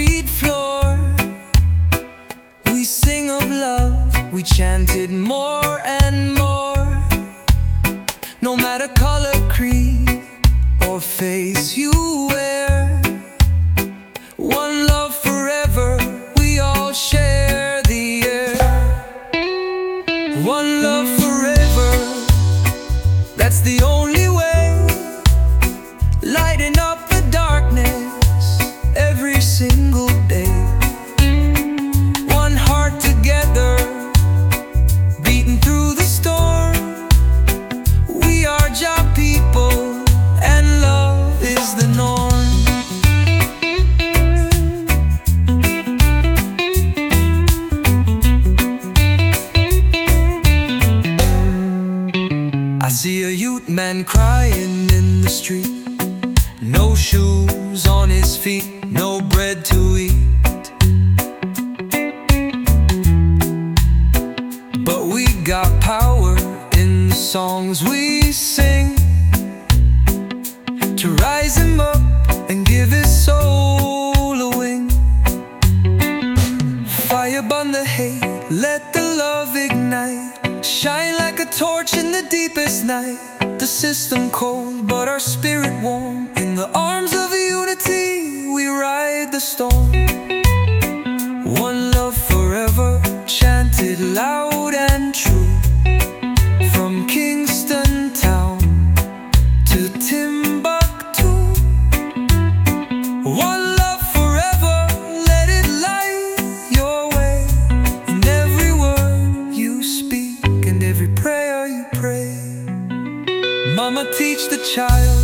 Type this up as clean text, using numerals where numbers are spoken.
concrete floor. We sing of love, we chanted more and more. No matter color, creed, or face you wear, one love forever, we all share the air. One love forever, that's the only way, lighting up the darkness every single day. One heart together, beating through the storm. We are Jah people, and love is the norm. I see a youth man crying in the street, no shoes on his feet, no bread to eat. But we got power in the songs we sing, to rise him up and give his soul a wing. Fire burn the hate, let the love ignite, shine like a torch in the deepest night. The system cold, but our spirit warm. In the arms of unity, we ride the storm. One love forever, chanted loud and true, from Kingston town to Timbuktu. One love forever, let it light your way, in every word you speak and every prayer you pray. Mama, teach the child